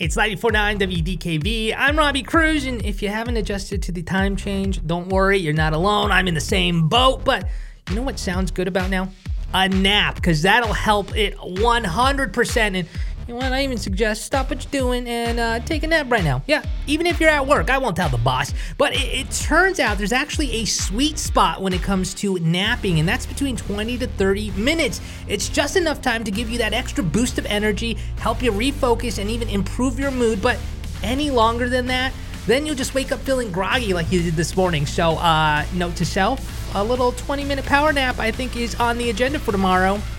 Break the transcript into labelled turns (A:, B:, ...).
A: It's 94.9 WDKV. I'm Robbie Cruz, and if you haven't adjusted to the time change, don't worry, you're not alone. I'm in the same boat, but you know what sounds good about now? A nap, because that'll help it 100%. And you know what? I even suggest stop what you're doing and take a nap right now. Yeah, even if you're at work. I won't tell the boss. But it turns out there's actually a sweet spot when it comes to napping, and that's between 20 to 30 minutes. It's just enough time to give you that extra boost of energy, help you refocus, and even improve your mood. But any longer than that, then you'll just wake up feeling groggy like you did this morning. So, note to self, a little 20-minute power nap, I think, is on the agenda for tomorrow.